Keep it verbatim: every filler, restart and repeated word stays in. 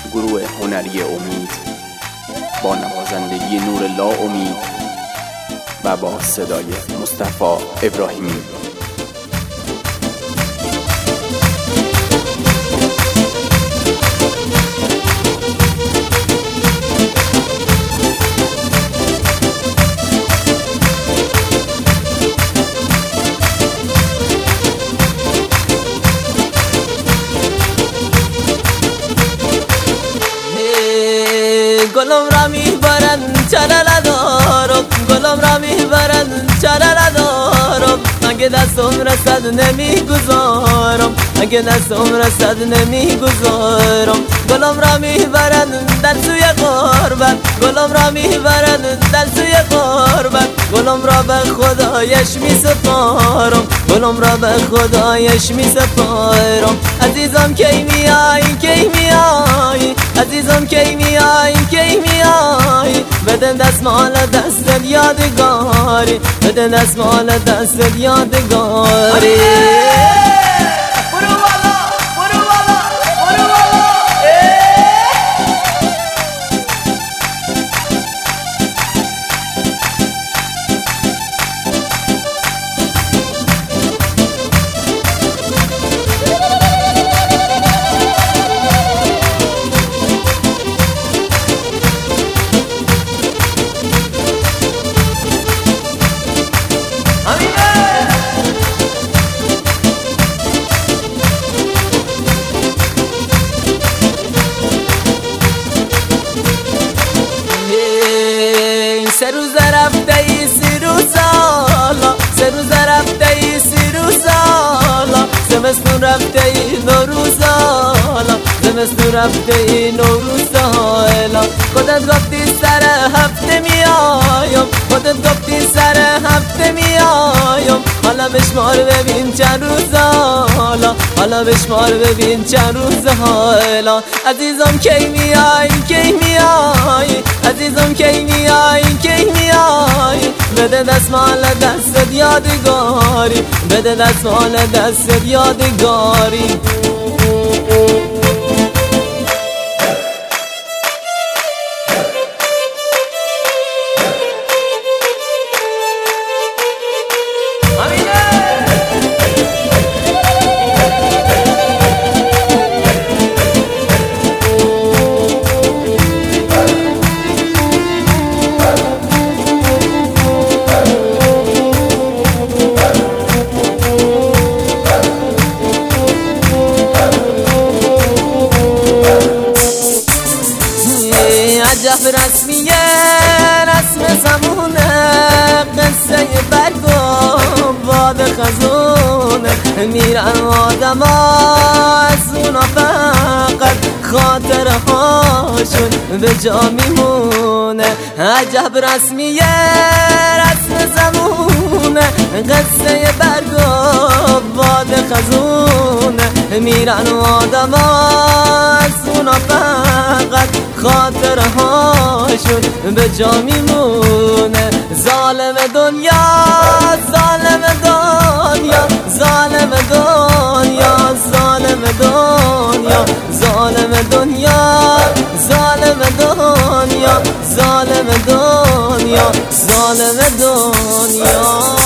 گروه هنری امید با نوازندگی نور لا امید و با صدای مصطفی ابراهیمی. گلم را میبرن چرا ندارم، گلم را میبرن چرا ندارم، اگه دستم رسد نمیگذارم، اگه دستم رسد نمیگذارم. گلم را میبرن در سوی غربت، گلم را میبرن در سوی غربت، گلم را به خدایش میسپارم، گلم را به خدایش میسپارم. عزیزم کی میای کی میای، عزیزم کی میای کی میای، بده دستمال دست یادگاری، بده دستمال دست یادگاری. سه روز رفته ای سی روز سالا، سه روز رفته ای سی روز سالا، زمستون رفته ای نوروز سالا، زمستون رفته ای نوروز سالا. خودت گفتی سر هفته میایم، خودت گفتی سر هفته میایم، حالا بشمار ببین چند روز حالا، حالا بشمار ببین چند روز حالا. عزیزم کی میای کی میای، عزیزم کی میای کی میای، بده دستمال دست یادگاری، بده دستمال دست یادگاری. عجب رسمیه رسم زمونه، قصه برگ و باد خزونه، میرن آدم ها از اونا فقط خاطره هاشون به جا میمونه. عجب رسمیه رسم زمونه، قصه برگ و باد خزونه، میرن آدم ها از اونا فقط خاطره هاشون به جا میمونه. ظالم دنیا ظالم دنیا ظالم دنیا ظالم دنیا ظالم دنیا ظالم دنیا ظالم دنیا ظالم دنیا.